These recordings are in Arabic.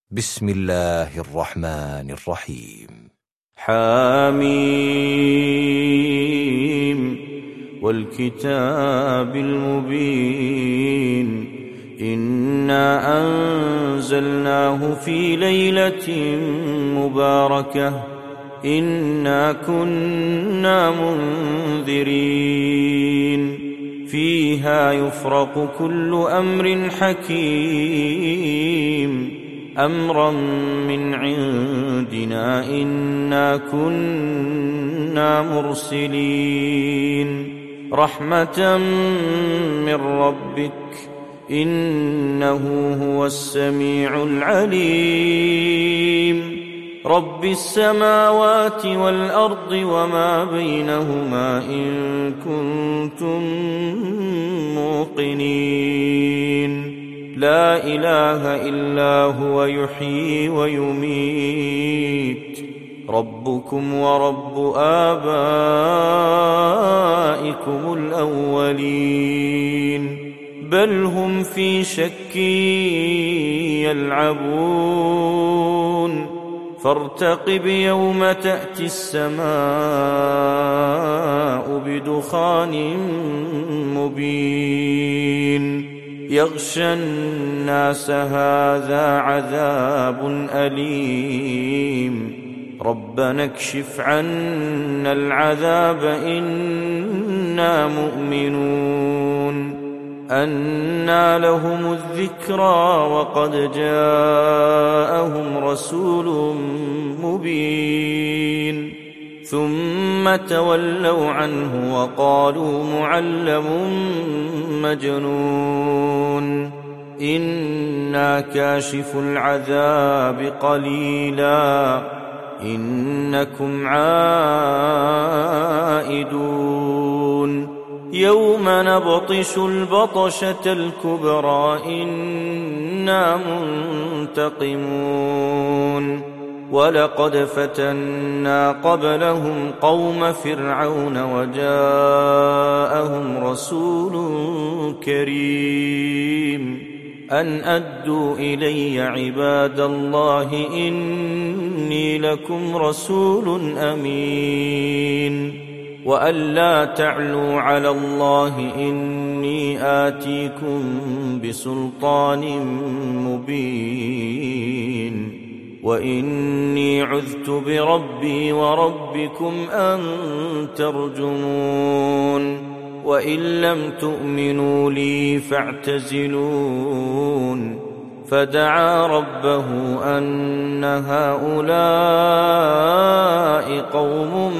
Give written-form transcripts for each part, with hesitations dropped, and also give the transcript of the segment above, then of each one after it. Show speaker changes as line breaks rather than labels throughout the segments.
بسم الله الرحمن الرحيم.
حميم والكتاب المبين إنا أنزلناه في ليلة مباركة إنا كنا منذرين فيها يفرق كل أمر حكيم أمرا من عندنا إنا كنا مرسلين رحمة من ربك إنه هو السميع العليم رب السماوات والأرض وما بينهما إن كنتم موقنين لا إله إلا هو يحيي ويميت ربكم ورب آبائكم الأولين بل هم في شك يلعبون فارتقب يوم تأتي السماء بدخان مبين يغشى الناس هذا عذاب أليم ربنا اكشف عنا العذاب إنا مؤمنون أنى لهم الذكرى وقد جاءهم رسول مبين ثم تولوا عنه وقالوا معلم مجنون إنا كاشف العذاب قليلا إنكم عائدون يوم نبطش البطشة الكبرى إنا منتقمون ولقد فتنا قبلهم قوم فرعون وجاءهم رسول كريم أن أدوا إلي عباد الله إني لكم رسول أمين وأن لا تعلوا على الله إني آتيكم بسلطان مبين وإني عذت بربي وربكم أن ترجمون وإن لم تؤمنوا لي فاعتزلون فدعا ربه أن هؤلاء قوم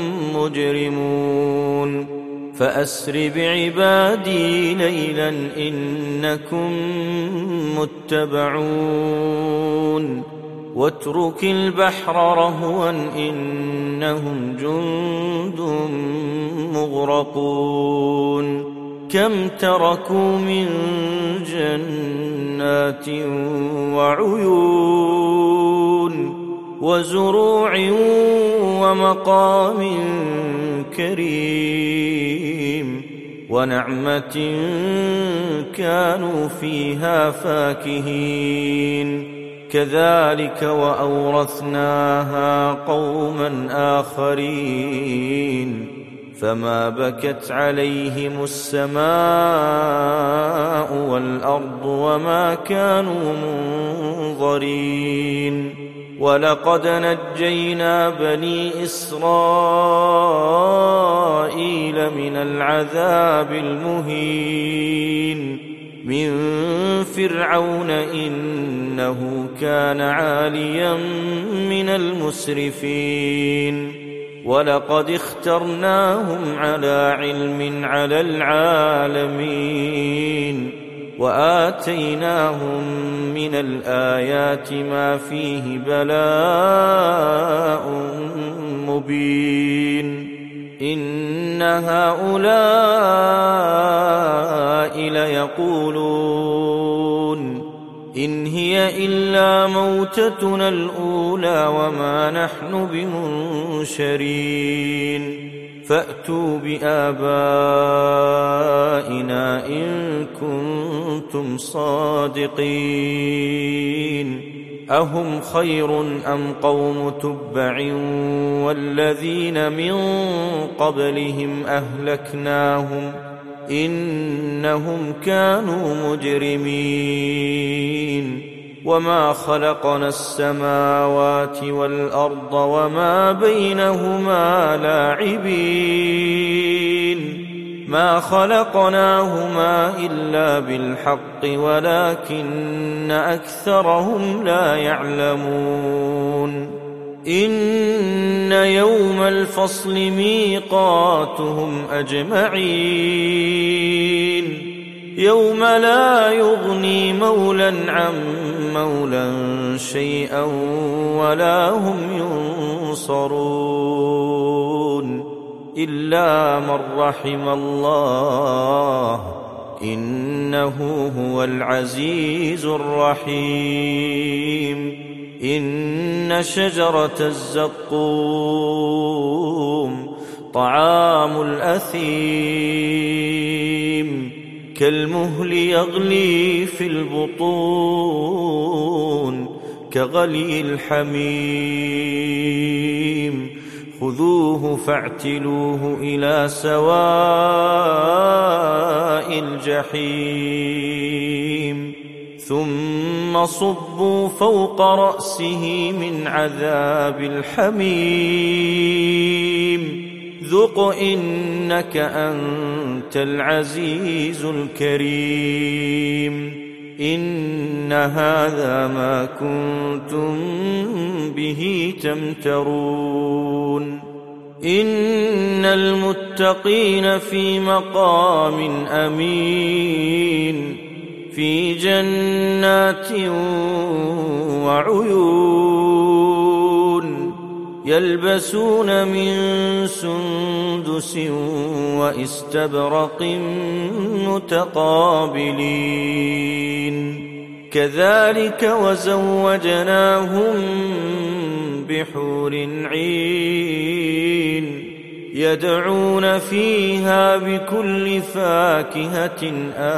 مجرمون فأسر بعبادي ليلا إنكم متبعون واترك البحر رهوا إنهم جند مغرقون كم تركوا من جنات وعيون وزروع ومقام كريم ونعمة كانوا فيها فاكهين كذلك وأورثناها قوما آخرين فما بكت عليهم السماء والأرض وما كانوا منظرين ولقد نجينا بني إسرائيل من العذاب المهين من فرعون إنه كان عاليا من المسرفين ولقد اخترناهم على علم على العالمين وآتيناهم من الآيات ما فيه بلاء مبين إن هؤلاء ليقولون إن هي إلا موتتنا الأولى وما نحن بمنشرين فأتوا بآبائنا إن كنتم صادقين أهم خير أم قوم تبع والذين من قبلهم أهلكناهم إنهم كانوا مجرمين وما خلقنا السماوات والأرض وما بينهما لاعبين ما خلقناهما إلا بالحق ولكن أكثرهم لا يعلمون إن يوم الفصل ميقاتهم أجمعين يوم لا يغني مولى عن مولى شيئا ولا هم ينصرون إلا من رحم الله إنه هو العزيز الرحيم إن شجرة الزقوم طعام الأثيم كالمهل يغلي في البطون كغلي الحميم خذوه فاعتلوه إلى سواء الجحيم ثم صبوا فوق رأسه من عذاب الحميم ذق إنك أنت العزيز الكريم إن هذا ما كنتم به تمترون إن المتقين في مقام أمين في جنات وعيون يلبسون من سندس وإستبرق متقابلين كذلك وزوجناهم بحور عين يدعون فيها بكل فاكهة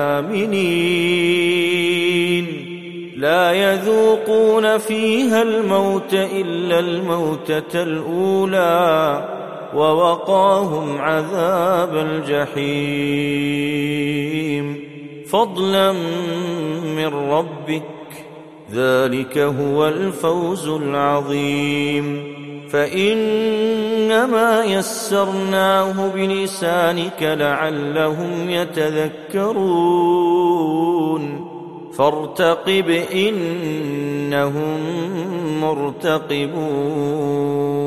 آمنين لا يذوقون فيها الموت إلا الموتة الأولى ووقاهم عذاب الجحيم فضلا من ربك ذلك هو الفوز العظيم فإنما يسرناه بلسانك لعلهم يتذكرون فارتقب إنهم مرتقبون